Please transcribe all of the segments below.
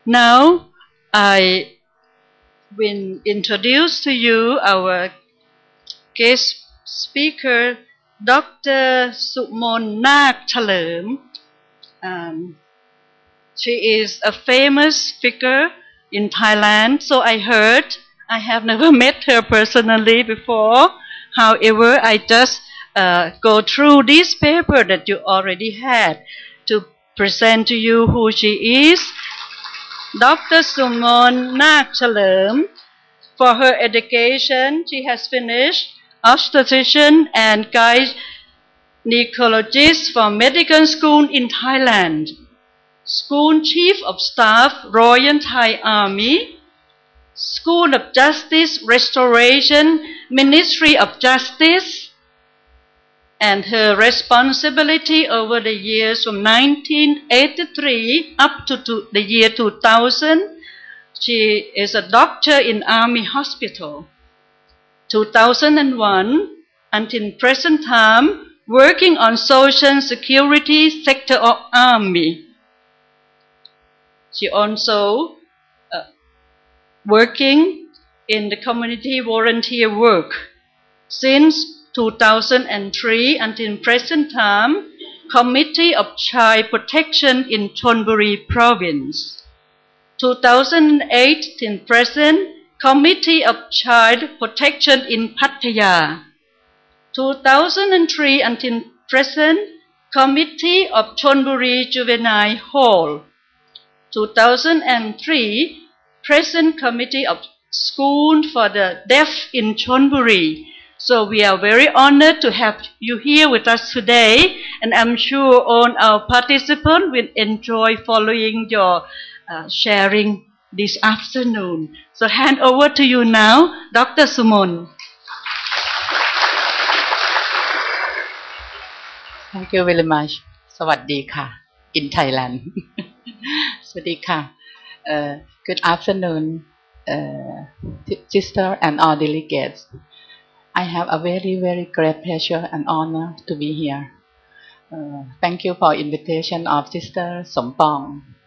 Now, I will introduce to you our guest speaker, Dr. Sumon Nak Chalerm. She is a famous figure in Thailand, so I heard. I have never met her personally before. However, I just go through this paper that you already had to present to you who she is. Dr. Sumon Nak Chalerm, for her education, she has finished obstetrician and gynecologist from medical school in Thailand, School Chief of Staff, Royal Thai Army, School of Justice Restoration, Ministry of Justice, and her responsibility over the years from 1983 up to the year 2000, she is a doctor in Army Hospital. 2001 until present time, working on social security sector of Army. She also working in the community volunteer work. Since 2003 until present time, Committee of Child Protection in Chonburi Province. 2008 till present, Committee of Child Protection in Pattaya. 2003 until present, Committee of Chonburi Juvenile Hall. 2003, present Committee of School for the Deaf in Chonburi. So we are very honored to have you here with us today, and I'm sure all our participants will enjoy following your sharing this afternoon. So hand over to you now, Dr. Sumon. Thank you very much. สวัสดีค่ะ in Thailand สวัสดีค่ะ Good afternoon, sister and all delegates. I have a very, very great pleasure and honor to be here. Thank you for invitation of Sister Sompong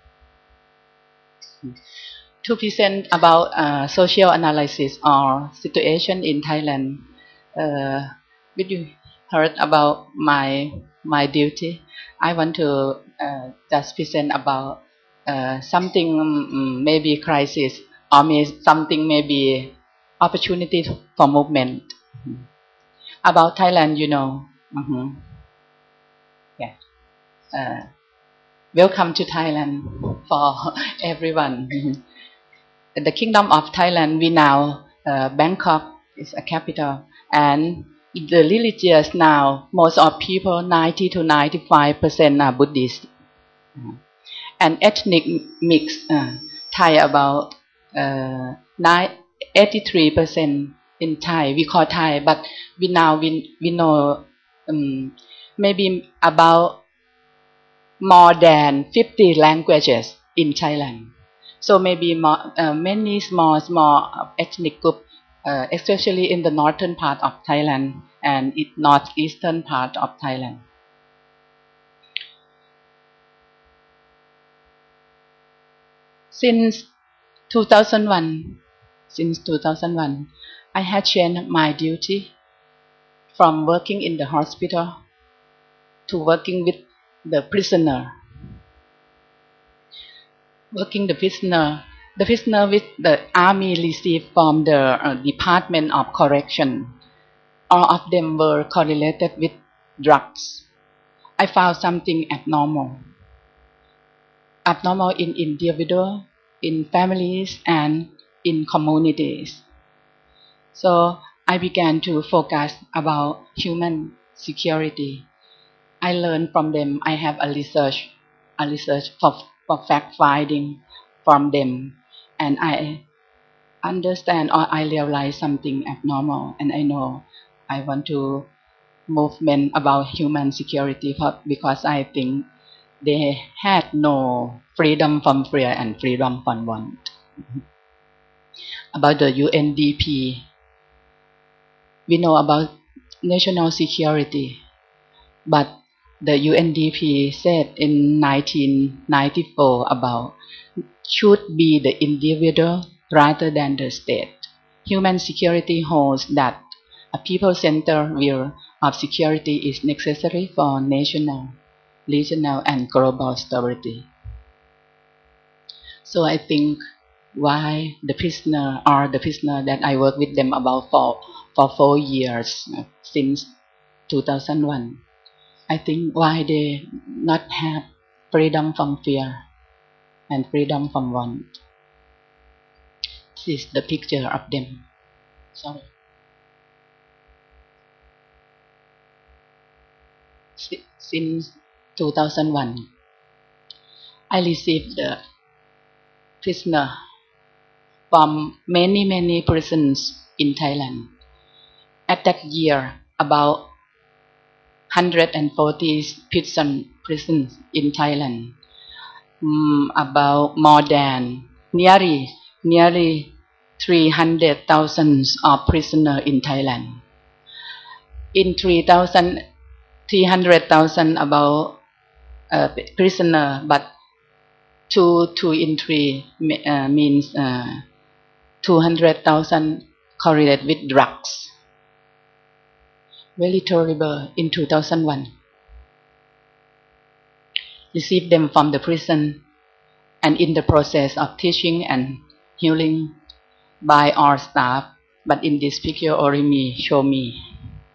to present about social analysis or situation in Thailand. Did you heard about my duty? I want to just present about something maybe crisis or something maybe opportunity for movement. About Thailand, you know. Yeah. Welcome to Thailand for everyone. The Kingdom of Thailand, we now, Bangkok is a capital, and the religious now, most of people, 90 to 95% are Buddhist. And ethnic mix, Thai about 83% in Thai. We call Thai, but we know maybe about more than 50 languages in Thailand. So maybe many small ethnic group, especially in the northern part of Thailand and northeastern part of Thailand. Since 2001, I had changed my duty from working in the hospital to working with the prisoner. Working the prisoner with the army received from the Department of Correction. All of them were correlated with drugs. I found something abnormal in individual, in families, and in communities. So I began to focus about human security. I learned from them. I have a research for fact finding from them, and I understand or I realize something abnormal, and I know I want to movement about human security because I think they had no freedom from fear and freedom from want. About the UNDP, we know about national security, but the UNDP said in 1994 about should be the individual rather than the state. Human security holds that a people-centered view of security is necessary for national, regional, and global stability. So I think why the prisoner that I work with them about for 4 years since 2001. I think why they not have freedom from fear and freedom from want. This is the picture of them. Sorry. Since 2001, I received the prisoner from many prisons in Thailand. At that year, about 140 prisons in Thailand. About more than nearly 300,000 of prisoners in Thailand. In 300,000 about prisoner, but two in three means 200,000 correlated with drugs. Very terrible in 2001. Received them from the prison and in the process of teaching and healing by our staff, but in this picture only show me.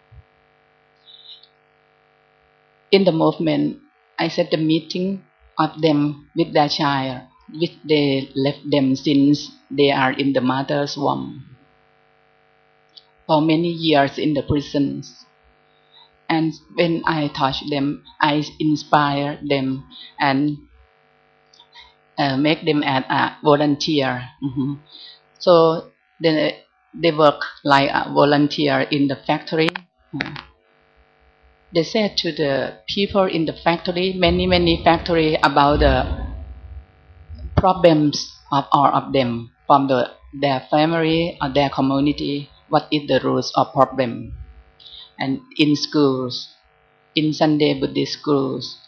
In the movement, I set the meeting of them with their child, which they left them since they are in the mother's womb for many years in the prisons. And when I touch them, I inspire them and make them as a volunteer. So they work like a volunteer in the factory. They said to the people in the factory, many factory, about the problems of all of them from their family or their community. What is the roots of problem? And in schools, in Sunday Buddhist schools,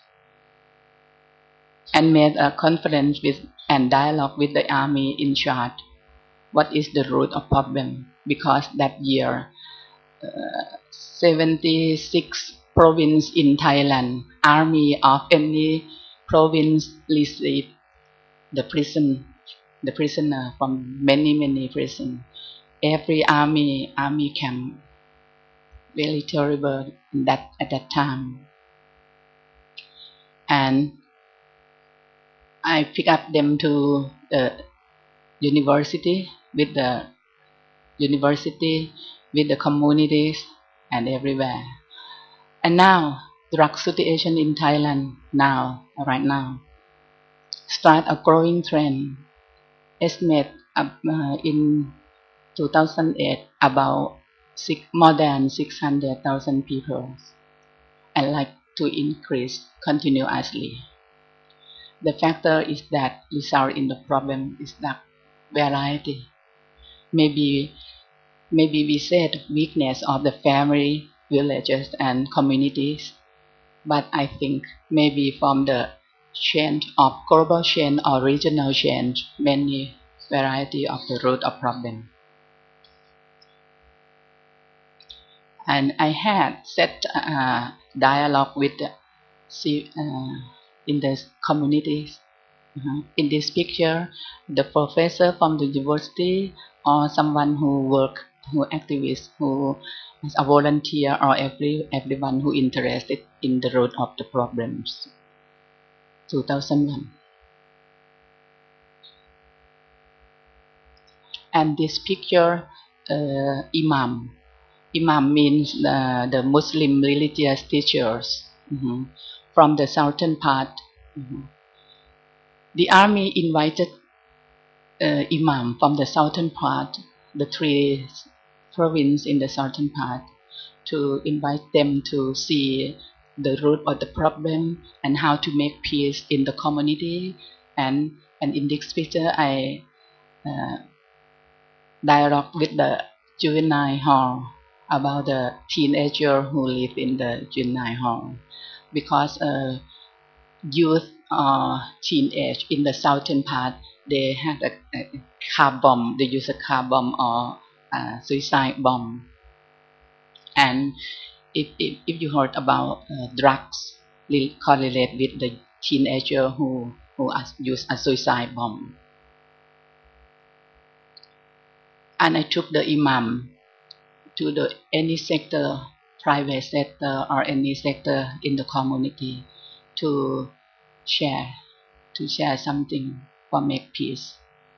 and made a conference with and dialogue with the army in charge. What is the root of problem? Because that year, 76 province in Thailand, army of any province received the prisoner from many prisons. Every army camp, very terrible at that time. And I pick up them to the university with the communities and everywhere. And now drug situation in Thailand right now start a growing trend. Estimate in 2008 about more than 600,000 people, and like to increase continuously. The factor is that result in the problem is that variety. Maybe we said weakness of the family, villages, and communities, but I think maybe from the change of global change or regional change, many variety of the root of problem. And I had set dialogue with in the communities. In this picture, the professor from the university or someone who activist, who is a volunteer, or everyone who interested in the root of the problems. 2001. And this picture, Imam. Imam means the Muslim religious teachers from the southern part. The army invited Imam from the southern part, the three provinces in the southern part, to invite them to see the root of the problem and how to make peace in the community. And in this picture, I dialogue with the juvenile hall about the teenager who live in the juvenile hall, because youth teenage in the southern part, they had a car bomb. They use a car bomb or a suicide bomb. And if you heard about drugs correlate with the teenager who use a suicide bomb. And I took the imam to the any sector, private sector or any sector in the community to share something for make peace.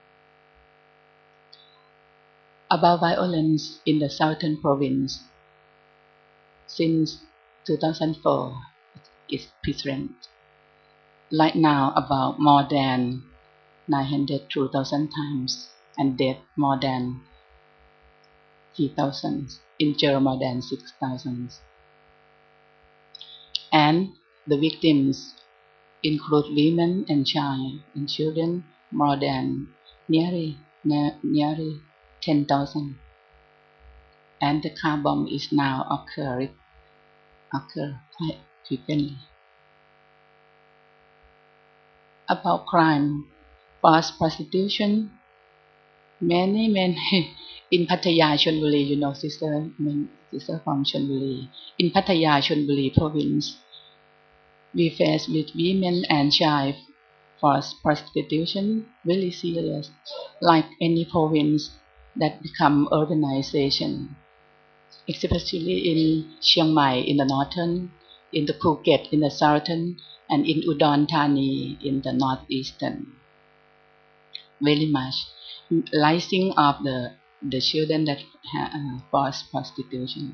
About violence in the southern province, since 2004, it's present. Right now, about more than 900 to 1,000 times, and death more than 3,000, injured more than 6,000. And the victims include women and children more than nearly 10,000. And the car bomb is now occur quite frequently. About crime, forced prostitution, many in Pattaya, Chonburi, you know, sister from Chonburi. In Pattaya, Chonburi province, we face with women and child forced prostitution really serious, like any province that become urbanization, especially in Chiang Mai in the northern, in the Phuket in the southern, and in Udon Thani in the northeastern. Very much rising of the children that forced prostitution.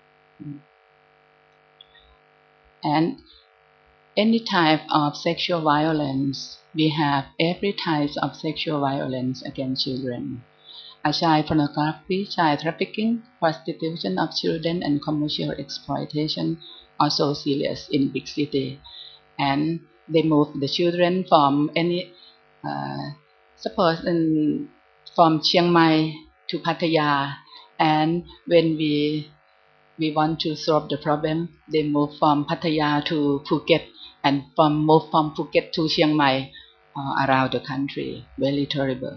And any type of sexual violence, we have every type of sexual violence against children. Child pornography, child trafficking, prostitution of children, and commercial exploitation are so serious in big city. And they move the children from any, suppose from Chiang Mai to Pattaya, and when we want to solve the problem, they move from Pattaya to Phuket, and move from Phuket to Chiang Mai around the country. Very terrible.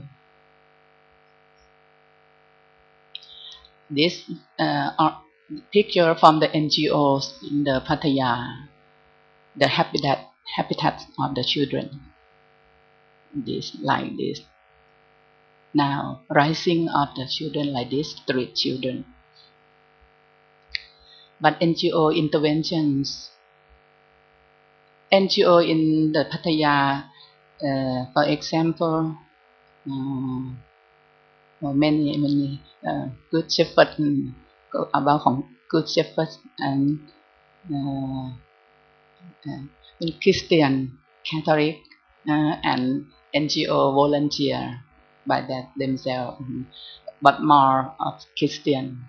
This picture from the NGOs in the Pattaya, the habitat of the children. This like this. Now rising of the children like this, street children. But NGO interventions, NGO in the Pattaya, for example, many Good Shepherd, about Good Shepherd and Christian, Catholic, and NGO volunteer by that themselves, but more of Christian.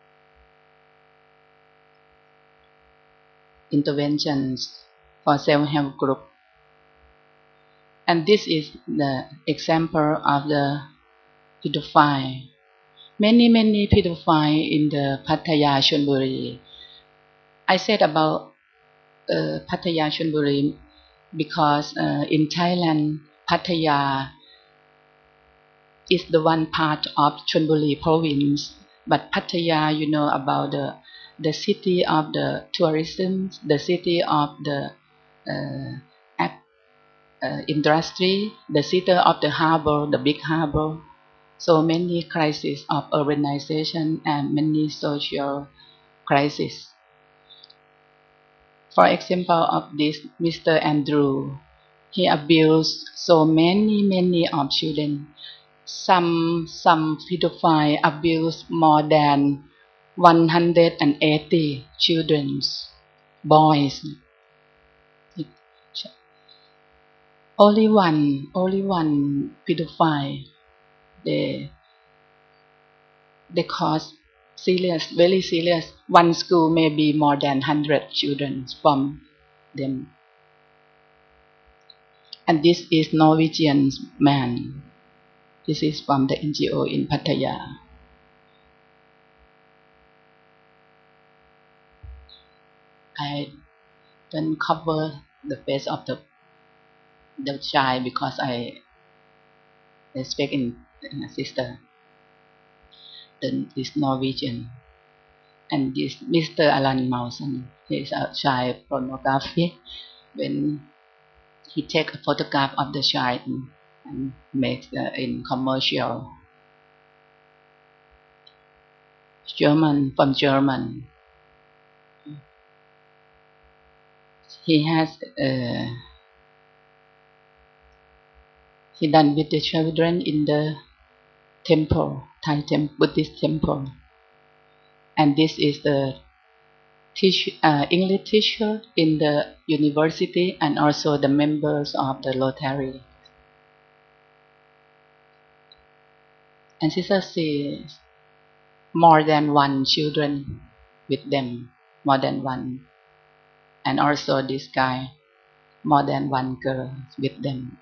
Interventions for self-help group. And this is the example of the pedophile. Many pedophile in the Pattaya, Chonburi. I said about Pattaya, Chonburi because in Thailand, Pattaya is the one part of Chonburi province. But Pattaya, you know about the city of the tourism, the city of the industry, the city of the harbor, the big harbor. So many crises of urbanization and many social crises. For example of this, Mr. Andrew, he abused so many of children. Some pedophile abuse more than 180 children, boys. Only one pedophile. They cause serious, very serious. One school may be more than 100 children from them. And this is Norwegian man. This is from the NGO in Pattaya. I don't cover the face of the the child because I speak in sister. Then this Norwegian. And this Mr. Alan Mausen, he is a child pornography. When he take a photograph of the child and makes in commercial. German, from German. He has he done with the children in the temple, Thai Buddhist temple, and this is the English teacher in the university and also the members of the Rotary. And sister sees more than one children with them, more than one, and also this guy, more than one girl with them,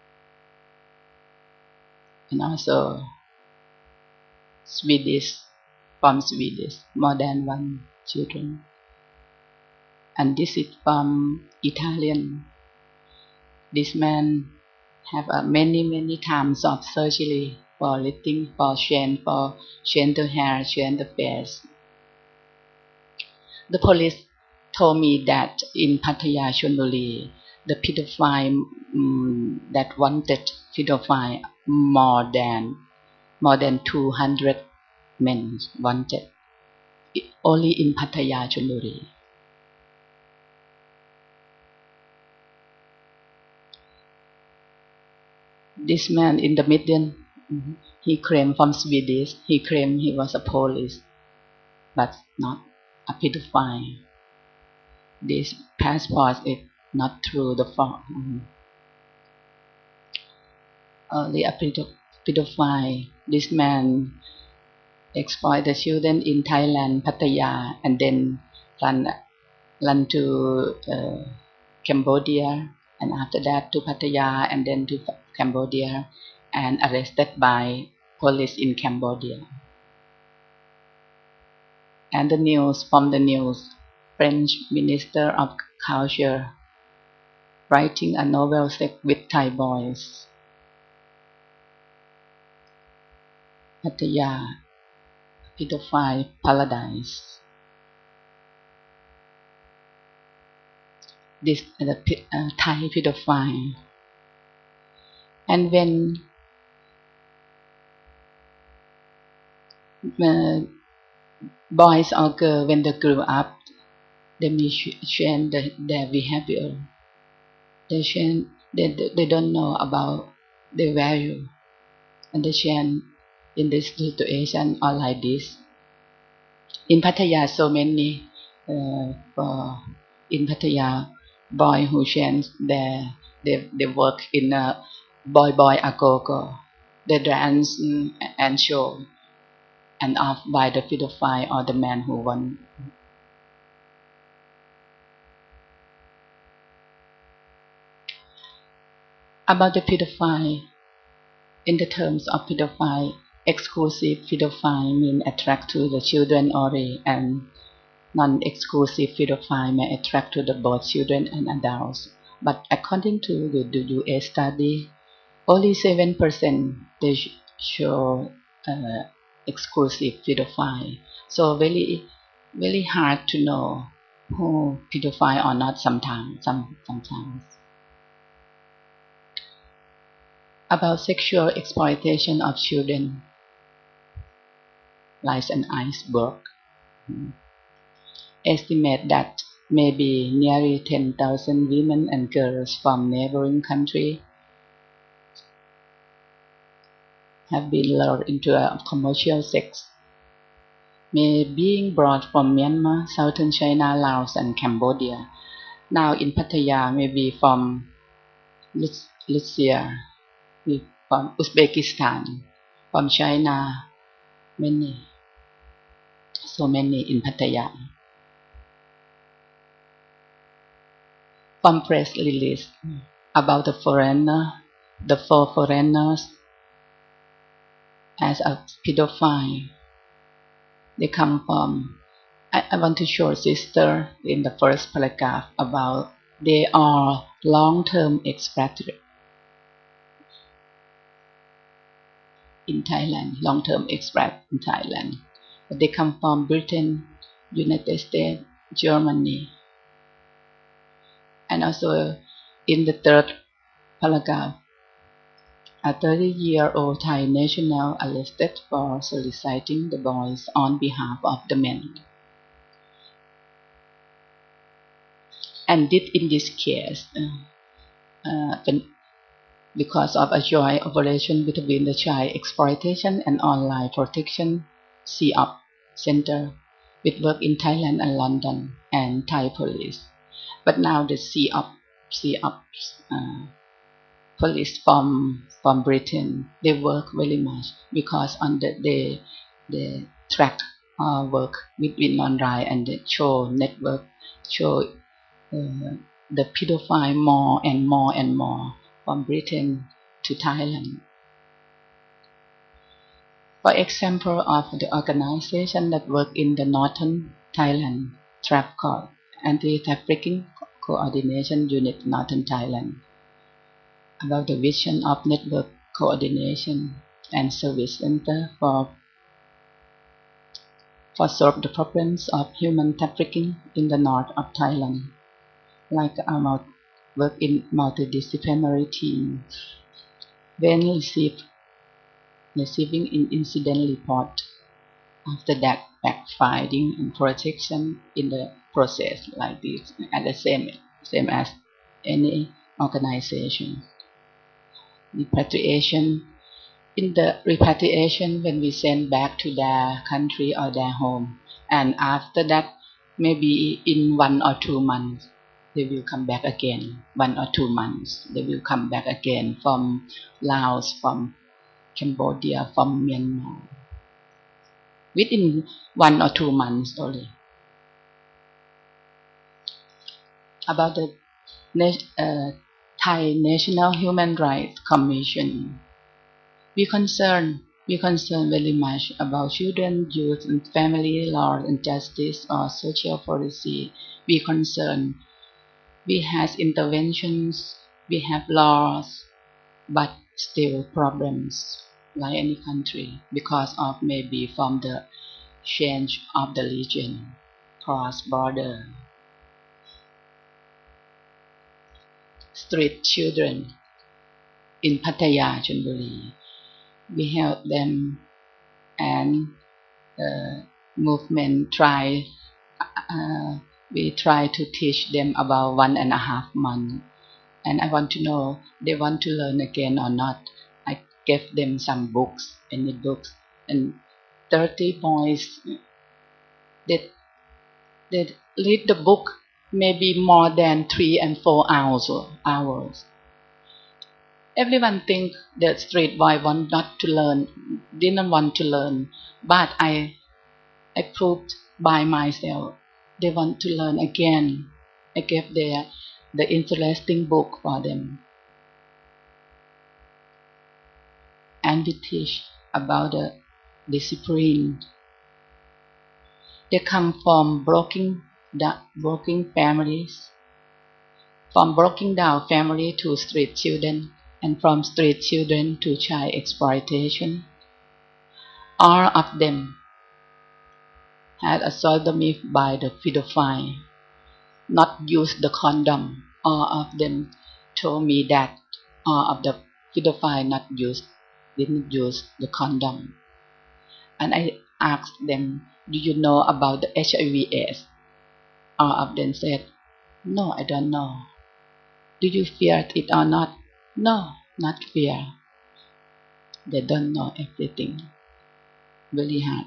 and also Swedish, from Swedish, more than one children. And this is from Italian. This man have many times of surgery for lifting, for change the hair, change the face. The police told me that in Pattaya, Chonburi, the pedophile that wanted pedophile more than 200 men wanted, only in Pattaya, Chonburi. This man in the middle, he claimed from Swedish, he claimed he was a police, but not a pedophile. This passport is not true, the fault. Only a pedophile. This man exploit the children in Thailand, Pattaya, and then run to Cambodia, and after that to Pattaya, and then to Cambodia, and arrested by police in Cambodia. And the news, from the news, French Minister of Culture writing a novel set with Thai boys. Pattaya, pedophile paradise. This is a Thai pedophile. And when boys or girls, when they grow up, they may change their behavior. They don't know about their value, and they change in this situation or like this. In Pattaya, so many in Pattaya, boy who change they work in a boy agogo. They dance and show and off by the pedophile or the man who won. About the pedophile, in the terms of pedophile, exclusive pedophile means attract to the children only, and non-exclusive pedophile may attract to the both children and adults. But according to the US study, only 7% they show exclusive pedophile. So very hard to know who pedophile or not sometimes. About sexual exploitation of children, like an iceberg. Estimate that maybe nearly 10,000 women and girls from neighboring countries have been lured into a commercial sex, may being brought from Myanmar, southern China, Laos, and Cambodia. Now in Pattaya, maybe from Russia, from Uzbekistan, from China, so many in Pattaya. From press release about the four foreigners as a pedophile. They come from, I want to show sister in the first paragraph about they are long-term expatriate. in Thailand, long-term expat in Thailand. But they come from Britain, United States, Germany. And also in the third paragraph, a 30-year-old Thai national arrested for soliciting the boys on behalf of the men. And in this case, because of a joint operation between the Child Exploitation and Online Protection CEOP Center, with work in Thailand and London, and Thai police. But now the CEOP police from Britain, they work very much because they track work between online and they show network, show the pedophile more and more and more from Britain to Thailand. For example of the organization that work in the northern Thailand, TRAP called Anti-Trafficking Coordination Unit Northern Thailand, about the vision of network coordination and service center for solve the problems of human trafficking in the north of Thailand, like our work in multidisciplinary team. When receiving an incident report, after that backfiring and protection in the process like this, at the same as any organization. Repatriation. In the repatriation, when we send back to their country or their home, and after that, maybe in 1 or 2 months, they will come back again. 1 or 2 months, they will come back again from Laos, from Cambodia, from Myanmar. Within 1 or 2 months only. About the Thai National Human Rights Commission, we concern very much about children, youth, and family law and justice or social policy. We concern. We have interventions, we have laws, but still problems like any country because of maybe from the change of the region, cross border. Street children in Pattaya, Chonburi. We help them, and movement we try to teach them about 1.5 months, and I want to know they want to learn again or not. I gave them some books, any books, and 30 boys they read the book maybe more than 3 and 4 hours. Everyone think that street boy didn't want to learn, but I proved by myself they want to learn again. I gave the interesting book for them, and we teach about the discipline. They come from broken families, from broken down family to street children, and from street children to child exploitation. All of them had a sodomy by the pedophile, not use the condom. All of them told me that all of the pedophile didn't use the condom. And I asked them, do you know about the HIV/AIDS? All of them said, no, I don't know. Do you fear it or not? No, not fear. They don't know everything. Very hard.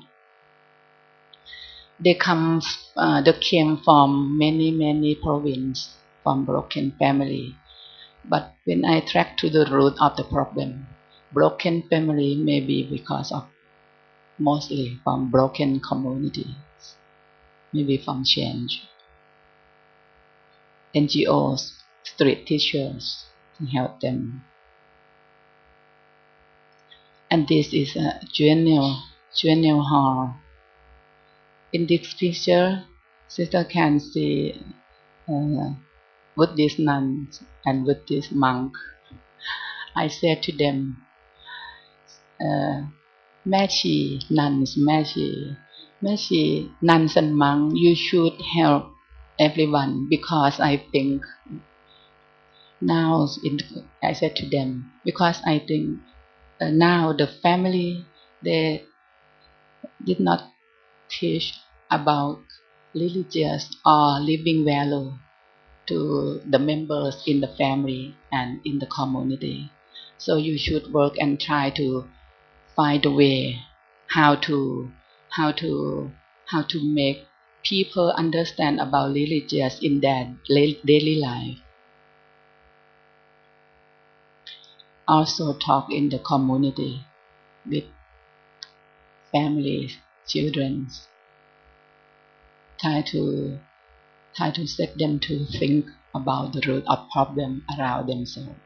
They came from many provinces, from broken family. But when I track to the root of the problem, broken family may be because of mostly from broken communities, maybe from change. NGOs, street teachers to help them. And this is a Juvenile hall. In this picture, sister can see Buddhist nuns and Buddhist monk. I said to them, แม่ชี nuns แม่ชี nuns and monks, you should help everyone because I think now I said to them because I think now the family they did not teach about religious or living value to the members in the family and in the community. So you should work and try to find a way how to make people understand about religious in their daily life. Also talk in the community with families, children. Try to set them to think about the root of problem around themselves.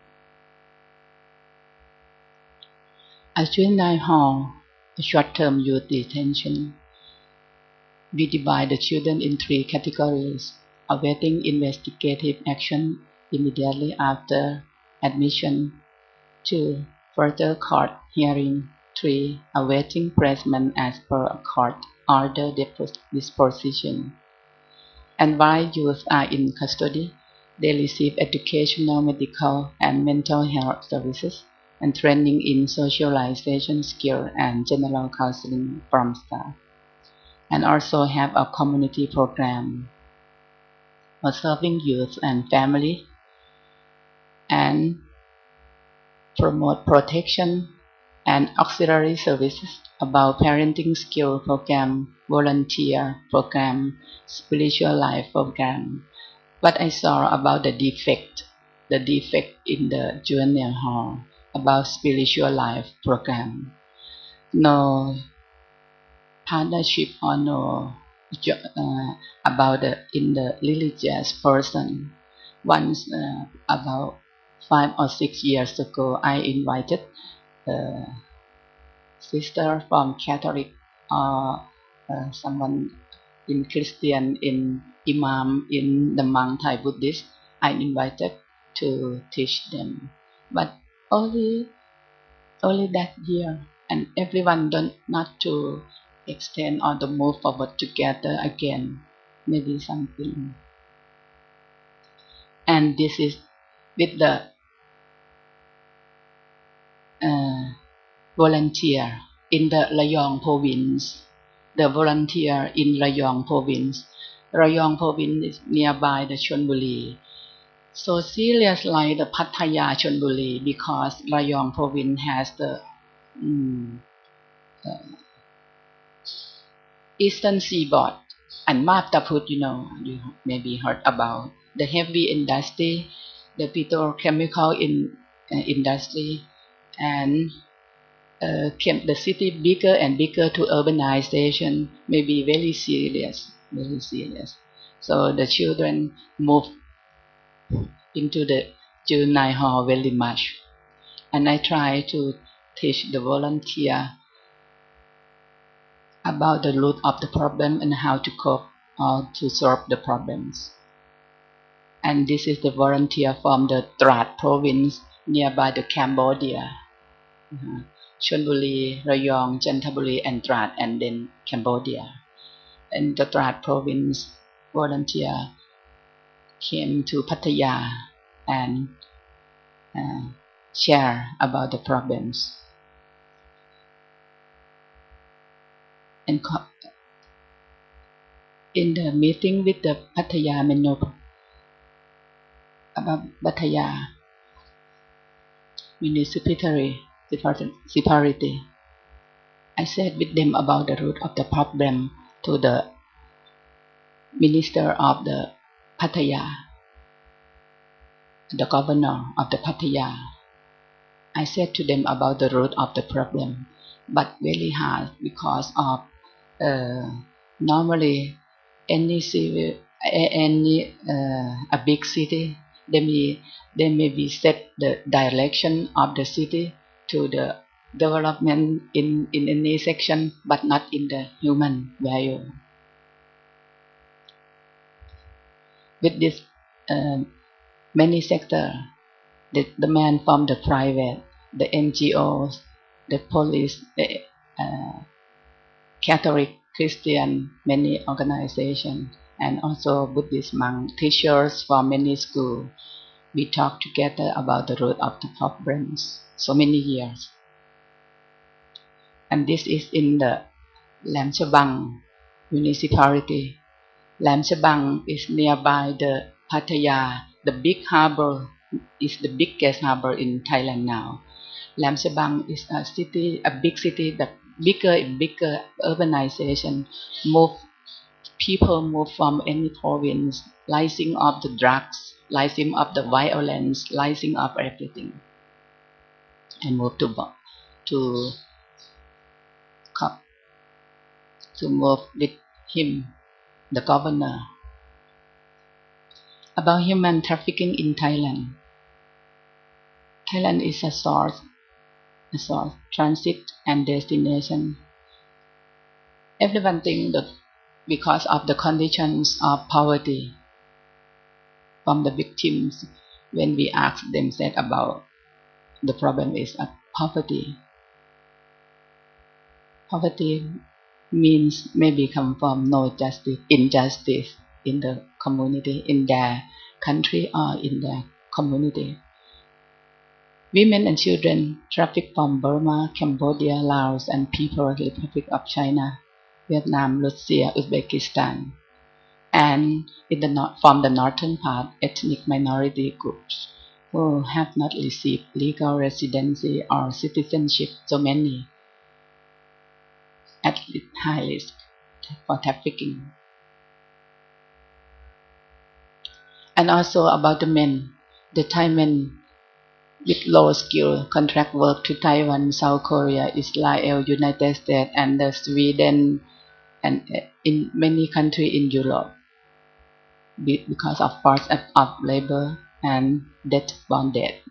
At Juvenile Hall, a short-term youth detention, we divide the children in 3 categories: awaiting investigative action immediately after admission, 2. further court hearing, 3. awaiting placement as per a court order disposition. And while youth are in custody, they receive educational, medical, and mental health services and training in socialization skill and general counseling from staff. And also have a community program for serving youth and family and promote protection and auxiliary services about parenting skill program, volunteer program, spiritual life program. What I saw about the defect in the juvenile hall about spiritual life program. No partnership or no about in the religious person. Once about 5 or 6 years ago, I invited sister from Catholic or someone in Christian, in Imam, in the monk Thai Buddhist. I invited to teach them, but only that year, and everyone not to extend or to move forward together again. Maybe something. And this is with the volunteer in the Rayong province. The volunteer in Rayong province. Rayong province is nearby the Chonburi. So serious like the Pattaya Chonburi because Rayong province has the eastern seaboard and Mataput, you maybe heard about the heavy industry, the petrochemical industry, and the city bigger and bigger to urbanization may be very serious. So the children move into the juvenile hall very much, and I try to teach the volunteer about the root of the problem and how to cope or to solve the problems. And this is the volunteer from the Trat province nearby the Cambodia. Chonburi, Rayong, Chanthaburi, and Trat, and then Cambodia. And the Trat province volunteer came to Pattaya and share about the problems. And in the meeting with the Pattaya municipality, I said with them about the root of the problem to the minister of the Pattaya, the governor of the Pattaya. I said to them about the root of the problem, but very hard because of normally a big city, they may be set the direction of the city to the development in any section, but not in the human value. With this many sector, the man from the private, the NGOs, the police, the Catholic, Christian, many organizations, and also Buddhist monk teachers from many schools. We talk together about the root of the problems so many years. And this is in the Lam Chabang municipality. Lam Chabang is nearby the Pattaya. The big harbor is the biggest harbor in Thailand now. Lam Chabang is a city, a big city that bigger and bigger urbanization. People move from any province, rising of the drugs, rising of the violence, rising of everything, and move to move with him, the governor. About human trafficking in Thailand. Thailand is a source, transit and destination. Everyone thinks that because of the conditions of poverty from the victims, when we ask them said about the problem is poverty. Poverty means maybe come from no justice, injustice in the community, in their country or in their community. Women and children trafficked from Burma, Cambodia, Laos, and People's Republic of China, Vietnam, Russia, Uzbekistan, and from the northern part, ethnic minority groups who have not received legal residency or citizenship, so many at high risk for trafficking. And also about the men, the Thai men with low skill contract work to Taiwan, South Korea, Israel, United States, and Sweden, and in many countries in Europe because of forced labor and debt bondage.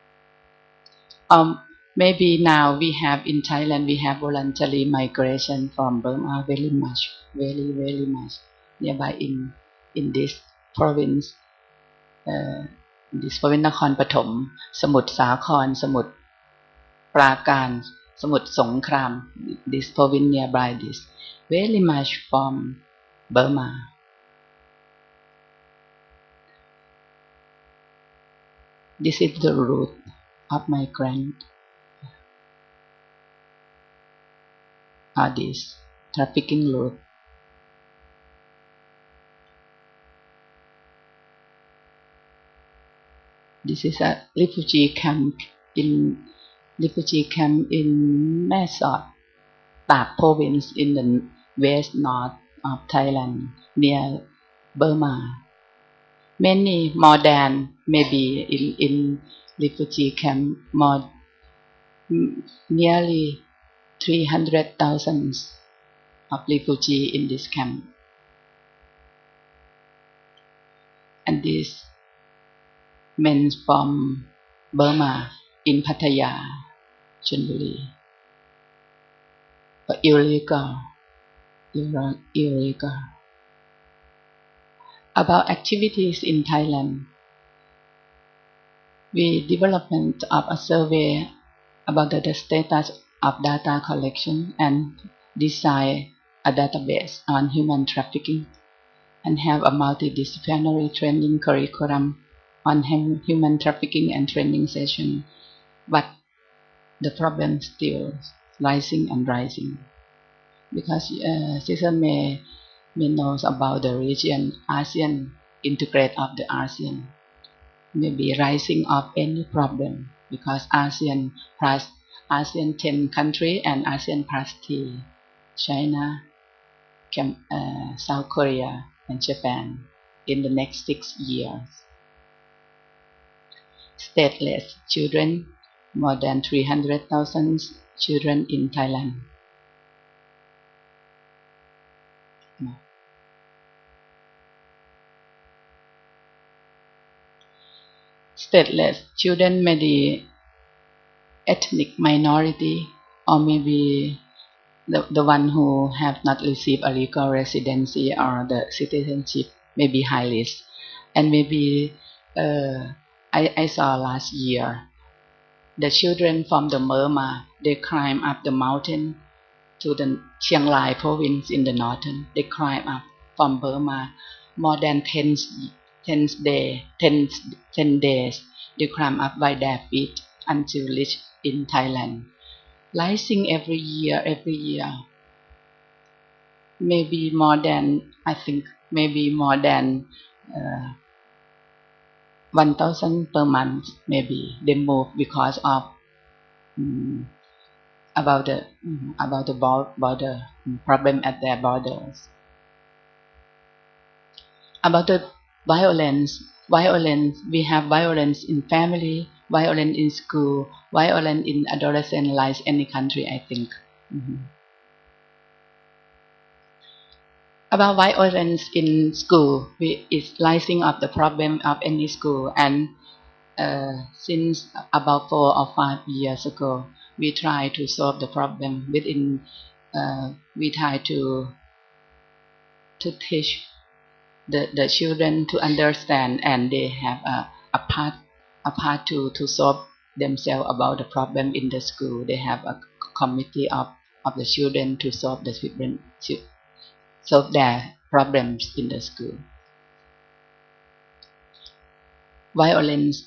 Maybe now we have in Thailand, we have voluntary migration from Burma very much nearby in this province, Nakhon Pathom, Samut Sakhon, Samut Prakan, Samut Songkhram, this province nearby this, very much from Burma. This is the root of migrant. This trafficking route. This is a refugee camp in Mae Sot, Tak province in the west north of Thailand near Burma. Many more than maybe in refugee camp more nearly 300,000 of refugees in this camp. And these men from Burma in Pattaya, Chonburi, illegal. About activities in Thailand, we development of a survey about the status of data collection and design a database on human trafficking and have a multidisciplinary training curriculum on human trafficking and training session, but the problem still rising and rising because Sister May knows about the region ASEAN, integrate of the ASEAN, maybe rising of any problem because ASEAN plus ASEAN 10 country and ASEAN plus 3, China, South Korea, and Japan in the next 6 years. Stateless children, more than 300,000 children in Thailand. Stateless children may be ethnic minority or maybe the one who have not received a legal residency or the citizenship may be high risk. And maybe I saw last year the children from the Burma, they climb up the mountain to the Chiang Rai province in the northern. They climb up from Burma more than 10 days. They climb up by their feet until reach in Thailand. Rising every year, maybe more than, I think, maybe more than 1,000 per month. Maybe they move because of about the border problem at their borders. About the violence, we have violence in family, violence in school, violence in adolescent life, any country, I think. About violence in school, it's rising up the problem of any school, and since about 4 or 5 years ago, we try to solve the problem within. We try to teach the children to understand, and they have a part to solve themselves about the problem in the school. They have a committee of the children to solve their problems in the school. Violence,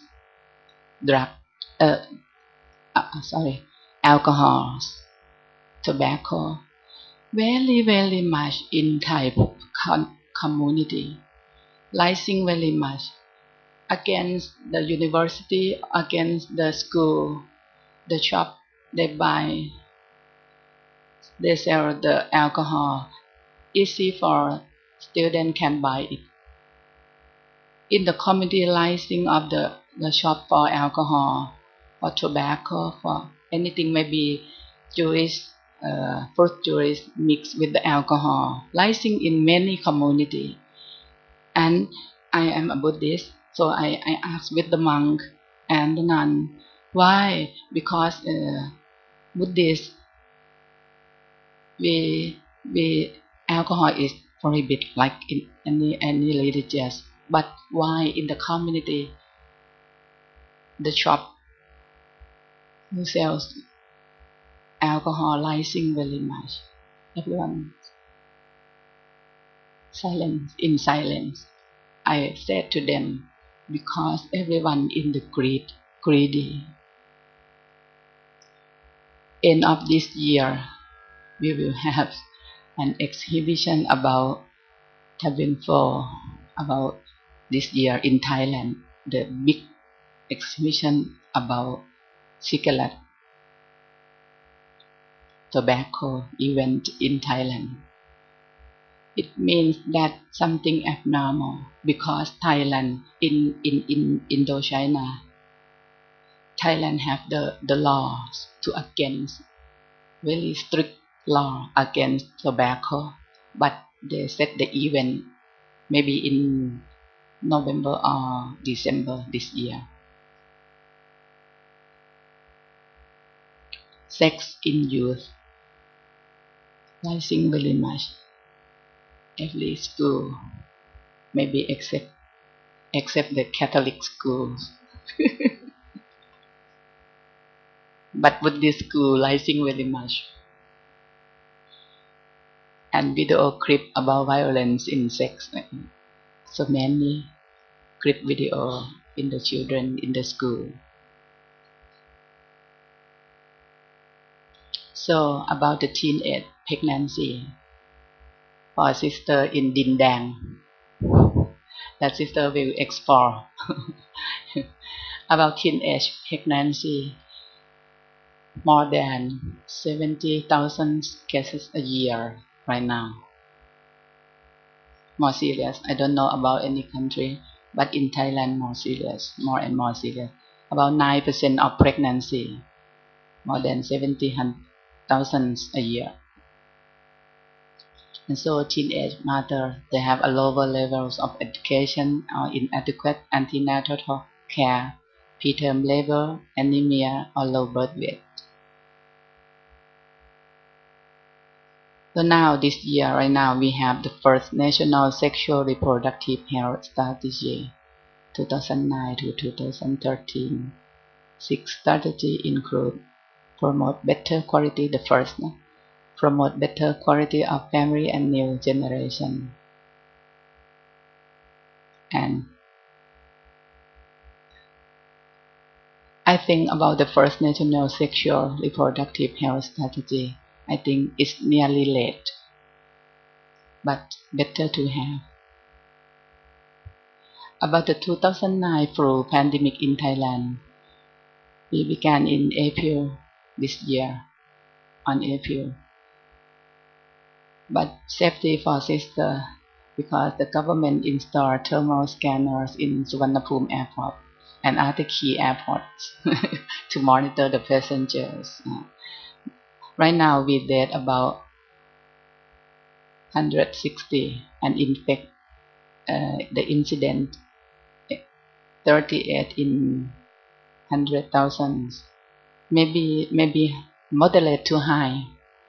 alcohol, tobacco, very much in Thai community, rising very much against the university, against the school, the shop. They sell the alcohol. Easy for students can buy it. In the community, rising of the shop for alcohol, for tobacco, for anything, maybe Jewish, fruit juice mixed with the alcohol, rising in many community. And I am a Buddhist, so I asked with the monk and the nun, why? Because Buddhist, we alcohol is prohibited like in any religious, but why in the community the shop who sells alcohol rising very much? Everyone in silence. I said to them, because everyone in the greedy. End of this year, we will have an exhibition about Tabinfo, about this year in Thailand, the big exhibition about cigarette, tobacco event in Thailand. It means that something abnormal, because Thailand in Indochina, Thailand have the laws to against, very strict law against tobacco, but they set the event maybe in November or December this year. Sex in youth, rising very much. Every school, maybe except the Catholic schools. But Buddhist school rising very much. And video clip about violence in sex. So many clip video in the children in the school. So about the teenage pregnancy. For a sister in Dindang, that sister will explore about teenage pregnancy. More than 70,000 cases a year right now. More serious. I don't know about any country, but in Thailand more serious, more and more serious. About 9% of pregnancy, more than 70,000 a year. And so teenage mothers, they have a lower levels of education or inadequate antenatal care, preterm labor, anemia, or low birth weight. So now this year, right now, we have the first National Sexual Reproductive Health Strategy, 2009 to 2013. Six strategy include promote better quality, the first, no? Promote better quality of family and new generation. And I think about the first national sexual reproductive health strategy. I think it's nearly late, but better to have. About the 2009 flu pandemic in Thailand, we began in April this year, on April. But safety for sister, because the government installed thermal scanners in Suvarnabhumi airport and other key airports to monitor the passengers. Right now we did about 160, and in fact the incident 38 in 100,000, maybe moderate to high.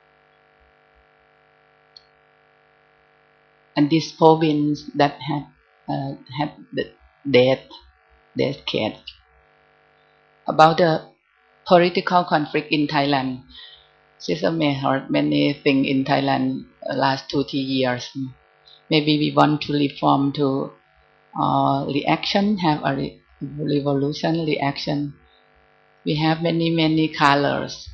And these provinces that had the death case. About the political conflict in Thailand, Sister may heard many things in Thailand last 2-3 years. Maybe we want to reform to reaction, have a revolution reaction. We have many colors.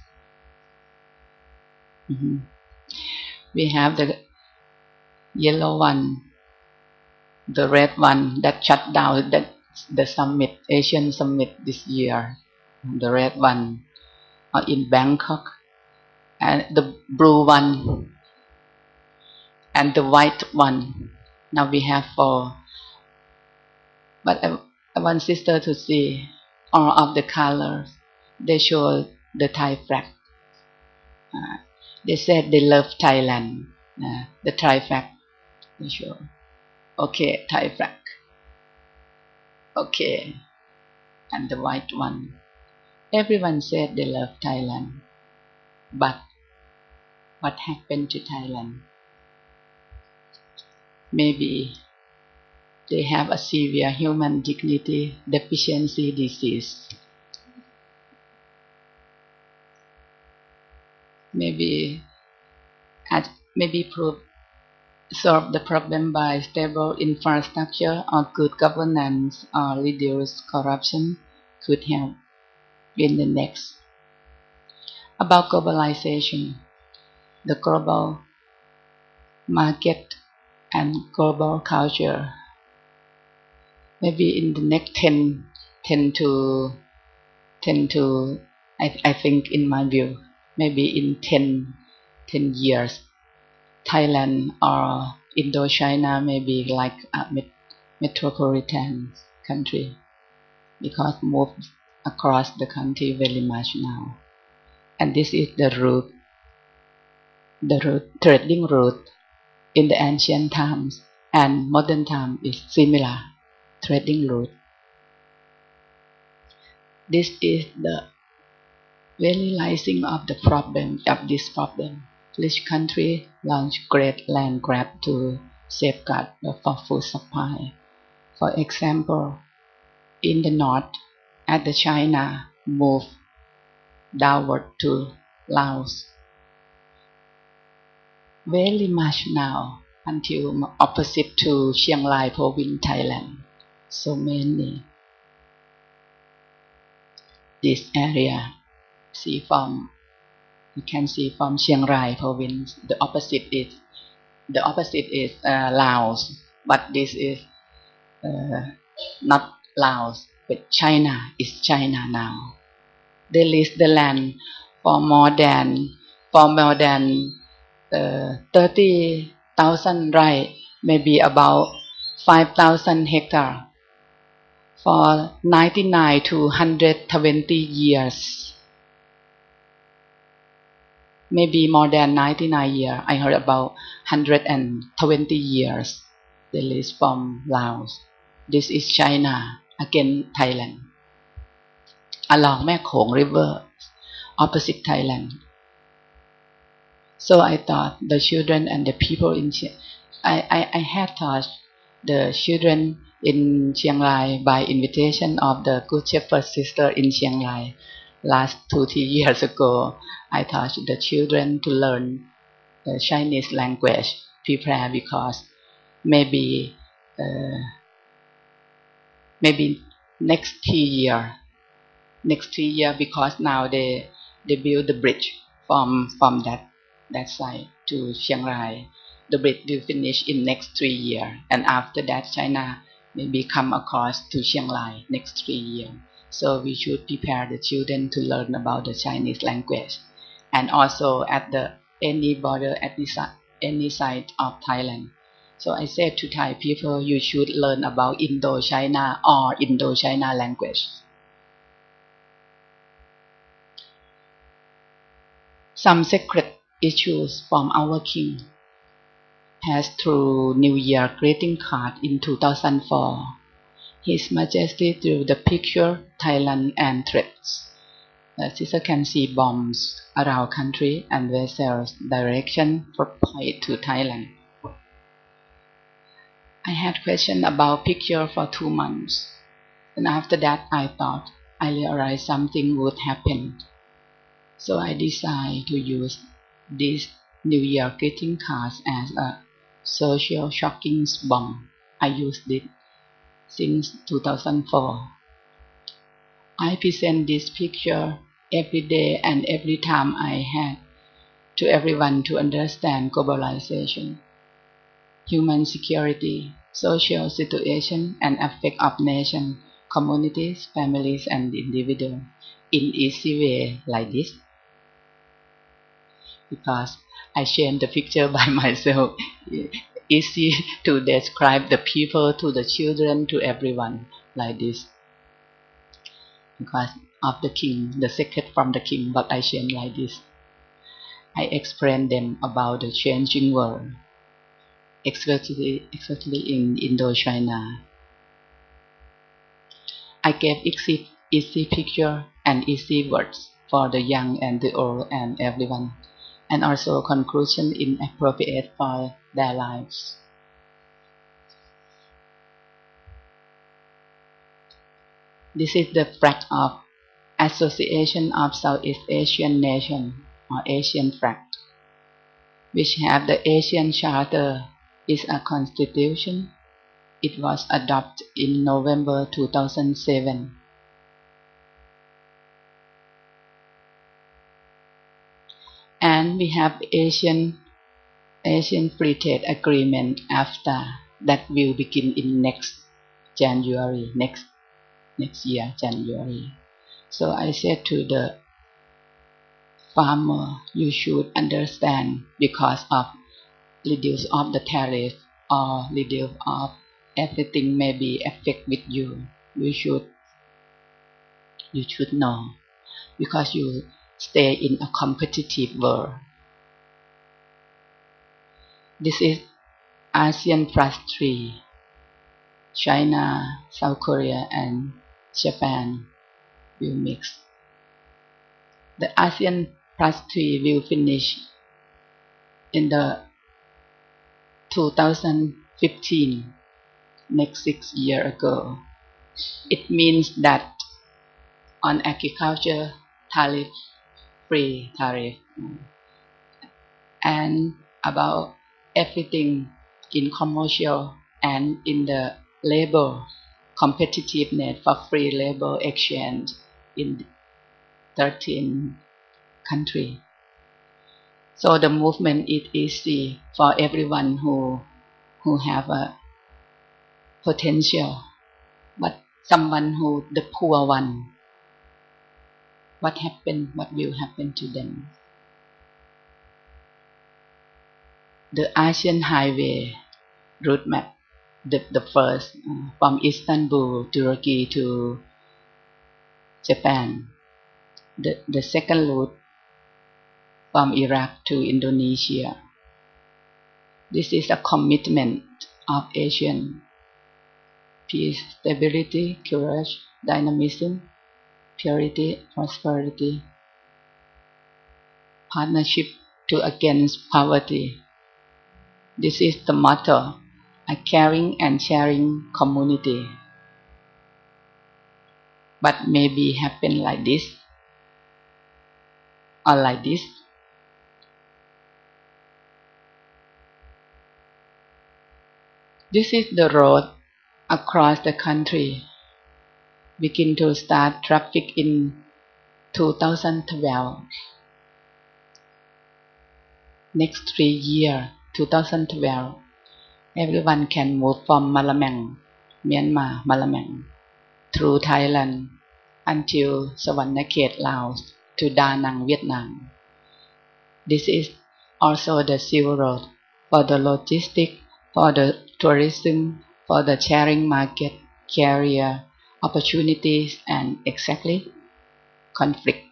We have the yellow one, the red one that shut down the summit, Asian summit this year. The red one in Bangkok, and the blue one, and the white one. Now we have 4. But I want sister to see all of the colors. They show the Thai flag. They said they love Thailand. The Thai flag. They show. Okay, Thai flag. Okay, and the white one. Everyone said they love Thailand. But what happened to Thailand? Maybe they have a severe human dignity deficiency disease. Maybe solve the problem by stable infrastructure or good governance or reduce corruption could help in the next. About globalization, the global market and global culture. Maybe in the next 10 to I think in my view, maybe in 10 years, Thailand or Indochina may be like a metropolitan country, because moved across the country very much now. And this is the trading route in the ancient times, and modern time is similar trading route. This is the realizing of the problem of this problem. Rich country launch great land grab to safeguard for food supply. For example, in the north, as the China move downward to Laos, very much now until opposite to Chiang Rai province, Thailand. So many. This area, you can see from Chiang Rai province. The opposite is Laos, but this is not Laos, but China is China now. They lease the land for more than 30,000 rai, maybe about 5,000 hectares, for 99 to 120 years. Maybe more than 99 years. I heard about 120 years. They lease from Laos. This is China against Thailand. Along Mae Khong River, opposite Thailand. So I thought the children and the people in I had thought the children in Chiang Rai by invitation of the Good Shepherd sister in Chiang Rai. Last 2-3 years ago, I taught the children to learn the Chinese language, prepare because maybe next 3 year, because now they build the bridge from that side to Chiang Rai. The bridge will finish in next 3 years, and after that China maybe come across to Chiang Rai next 3 years. So we should prepare the children to learn about the Chinese language, and also at the any border at any side of Thailand. So I said to Thai people, you should learn about Indo-China or Indo-China language. Some secret issues from our king passed through New Year greeting card in 2004. His Majesty drew the picture Thailand and threats. Sister can see bombs around country and vessels direction for point to Thailand. I had question about picture for 2 months, and after that I thought I realized something would happen. So I decided to use this New Year greeting cards as a social shocking bomb. I used it since 2004. I present this picture every day and every time I had to everyone to understand globalization, human security, social situation and effect of nation, communities, families and individuals in easy way like this. Because I change the picture by myself, easy to describe the people to the children to everyone like this. Because of the king, the secret from the king, but I change like this. I explain them about the changing world, especially in Indochina. I gave easy picture and easy words for the young and the old and everyone, and also conclusion inappropriate for their lives. This is the flag of Association of Southeast Asian Nations, or Asian flag, which have the Asian Charter is a constitution. It was adopted in November 2007. And we have Asian Free Trade Agreement after that will begin in next January, next year, January. So I said to the farmer, you should understand because of reduce of the tariff or reduce of everything may be affect with you. You should know because you stay in a competitive world. This is ASEAN Plus 3. China, South Korea and Japan will mix. The ASEAN Plus 3 will finish in the 2015, next 6 years ago. It means that on agriculture, free tariff, and about everything in commercial and in the labor competitiveness for free labor exchange in 13 countries. So the movement is easy for everyone who have a potential, but someone who the poor one, what will happen to them? The Asian Highway route map, the first from Istanbul, Turkey to Japan. The second route from Iraq to Indonesia. This is a commitment of Asian peace, stability, courage, dynamism, purity, prosperity, partnership to against poverty. This is the motto a caring and sharing community. But maybe happen like this or like this. This is the road across the country. Begin to start traffic in 2012. Next 3 years, 2012, everyone can move from Malamang, Myanmar, Malamang, through Thailand until Savannakhet, Laos, to Da Nang, Vietnam. This is also the Silk Road for the logistics, for the tourism, for the sharing market, career, opportunities, and exactly conflict.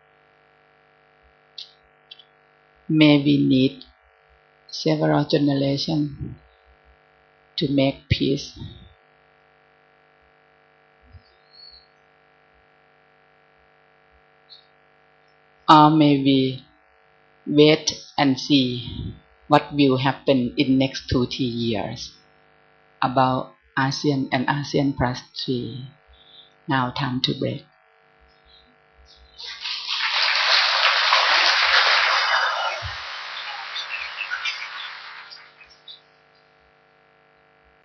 May we need several generations to make peace. Or may we wait and see what will happen in next 2-3 years about ASEAN and ASEAN Plus 3. Now time to break.